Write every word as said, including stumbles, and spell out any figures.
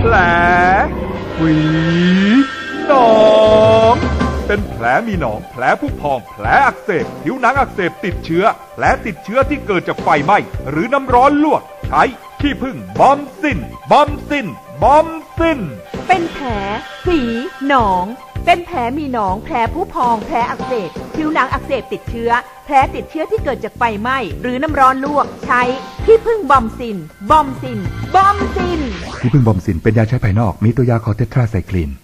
ผลหวีหนองเป็นแผลมีหนองแผลผุพองแผลอักเสบผิวหนังอักเสบติดเชื้อแผลติดเชื้อที่เกิดจากไฟไหม้หรือน้ำร้อนลวกใช้ขี้ผึ้งบอมซินบอมซินบอมซินเป็นแผลฝีหนองเป็นแผลมีหนองแผลผุพองแผลอักเสบผิวหนังอักเสบติดเชื้อแผลติดเชื้อที่เกิดจากไฟไหม้หรือน้ำร้อนลวกใช้ขี้ผึ้งบอมซินบอมซินบอมซินขี้ผึ้งบอมซินเป็นยาใช้ภายนอกมีตัวยาคอเทตราไซคลิน